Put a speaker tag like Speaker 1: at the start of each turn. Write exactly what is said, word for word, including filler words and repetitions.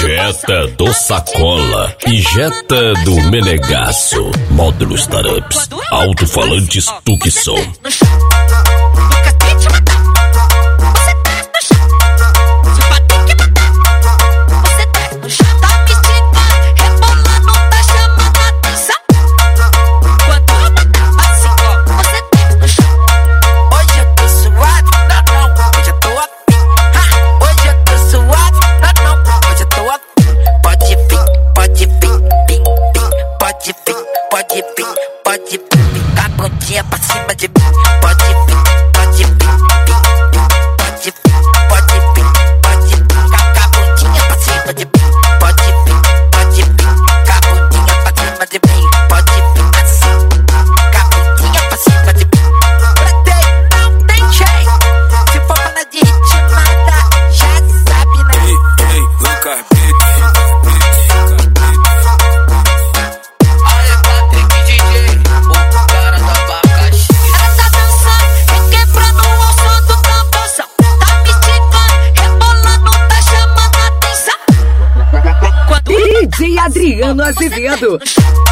Speaker 1: Jetta do Sacola e Jetta do Menegasso. Módulo Startups, alto-falantes Tucson.
Speaker 2: Pode vir, pode vir, ficar prontinha pra cima de mim. Pode vir, pode vir, pode vir, pode vir, pode vir, ficar prontinha pra cima de mim. Pode vir, pode vir, ficar prontinha pra cima de mim. Pode vir assim, ficar prontinha pra cima de mim. Não tem jeito, se for falar de ritmada, já sabe, né?
Speaker 3: Ei, ei, Lucas Beat.
Speaker 4: D J Adriano Azevedo.